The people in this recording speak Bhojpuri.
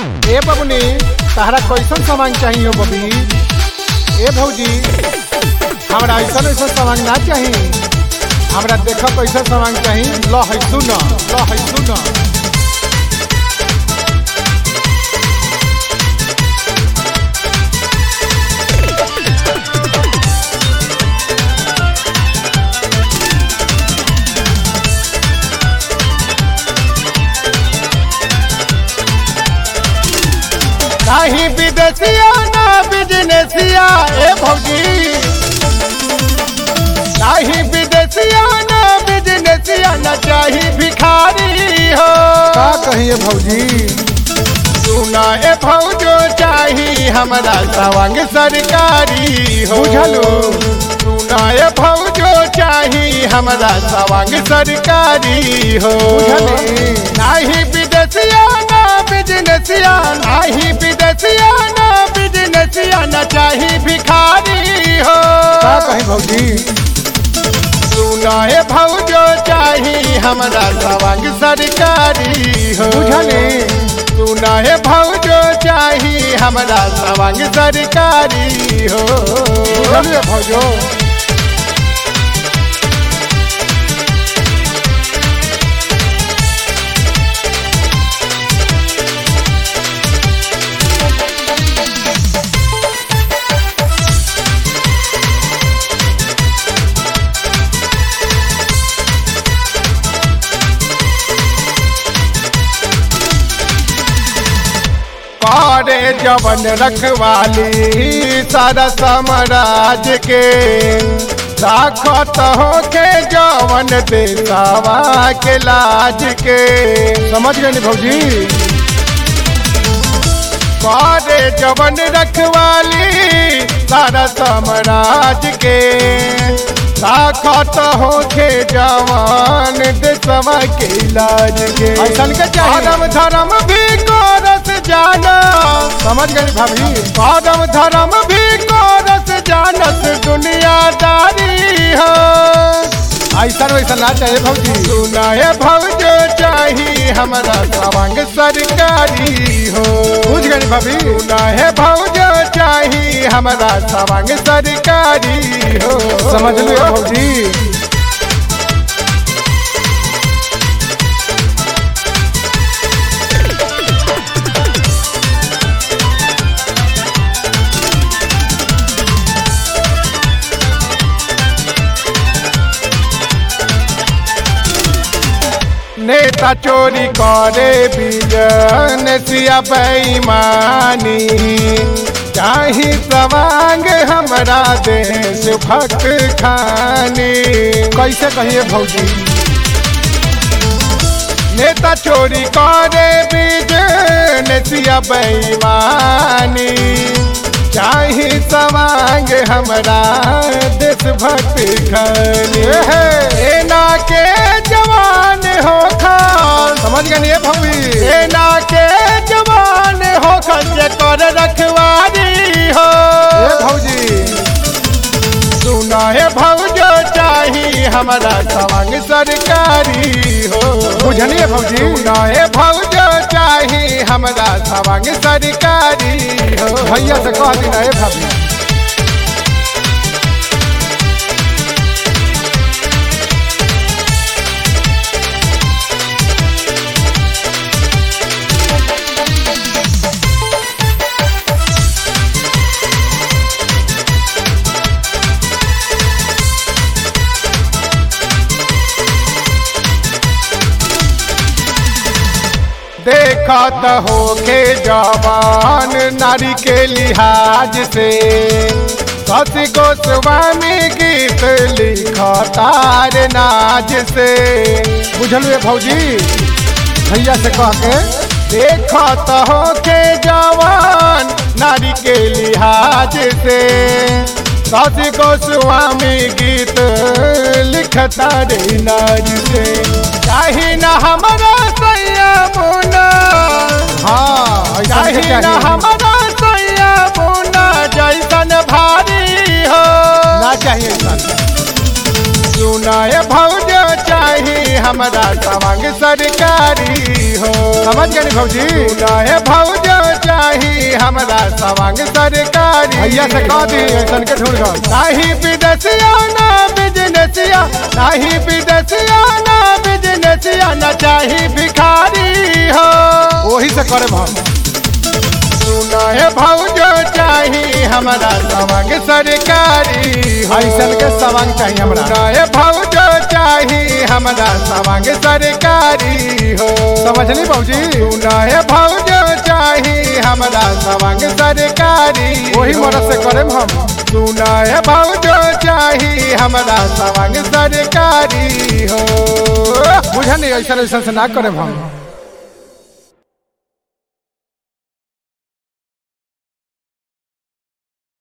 ए बबुनी तहरा कैसन सामान चाहिए बबी? ए भौजी हमरा ऐसा सामान ना चाहिए, हमरा देख कैसा सामान चाहिए। लो है सुन, लो है सुन। नहीं विदेशिया ना बिजनेसिया ए भौजी, नहीं विदेशिया ना बिजनेसिया ना चाहिए भिखारी हो। का कहिए भौजी? सुना ए भौजो चाहिए हमरा सवांग सरकारी हो। बुझलो? सुना ए भौजो चाहिए हमरा सवांग सरकारी हो। नहीं विदेशिया ना बिजनेसिया, नहीं विदेशिया ना बिजनेसिया ना चाहिए भिखारी हो। का कही भौजी? सुना ए भौजो चाहिए हमरा सवांग सरकारी हो। बुझले? सुना ए भौजो चाहिए हमरा सवांग सरकारी हो। बुझले भौजो? अरे जवन रखवाली सारा समराज के राखत हो के जवन देसावा के लाज के। समझ गए भौजी? अरे जवन रखवाली सारा समराज के राखत हो के जवान देशवा के लाज के। ऐसन के धर्म धर्म भी कोरस जाना। समझ गई भाभी? धर्म धर्म भी कोरस जानत दुनियादारी हो। ऐसा वैसा ना चाहिए भौजी। सुना है भौजो चाहिए हमरा सवांग सरकारी हो। बुझ गई भाभी? सुना है भौजो चाहिए हमरा सवांग सरकारी हो। समझ लो भौजी? नेता चोरी करे बिजनेसिया बेईमानी, चाही सवांग हमरा देश भक्त खानी। कैसे कहिए भौजी? नेता चोरी करे बिजनेसिया बेईमानी, चाही सवांग हमरा देश भक्त खानी। सेना के जवान हो खान। समझ गए भौजी? सेना के जवान हो खान जे कर रखवारी हो। भौजी सुना है भौजो चाहिए हमरा सवांग सरकारी हो। बुझलिए भौजी? सुना है भौजो चाहिए हमरा सवांग सरकारी हो। भैया से कह दी ना भाभी। देखत हो के जवान नारी के लिहाज से, शशि गोस्वामी गीत लिखतार नाज से। बुझल भौजी? भैया से कह के। देखत हो के जवान नारी के लिहाज से, शशि गोस्वामी गीत लिखतार नाज से। चाही ना हमारा सैया मुना, हाँ चाही ना हमारा सैया मुना जैसन भारी हो। ना चाहिए सुना है भौजो चाहिए हमारा सवांग सरकारी हो। समझ गए भौजी? सुनाए भौजो चाही हमारा सवांग सरकारी। भैया से कह दी ऐसा के ढूंढ गो। नहीं विदेशिया ना बिजनेसिया, नहीं विदेशिया ना बिजनेसिया, न चाही भिखारी हो। वही से करे भाव। सुनाए भौजो चाही हमारा सवांग सरकारी हो। ऐसा के सवांग चाहिए हमरा। सुनाए भौजो चाही हमारा सवांग सरकारी हो। समझली भौजी? सुनाए भौजो चाही हमारा सवांग सरकारी। वही मरद से करे हम। सुनाए भौजो चाही हमारा सवांग सरकारी हो। बुझा नहीं ऐसा ऐसा से ना करे हम।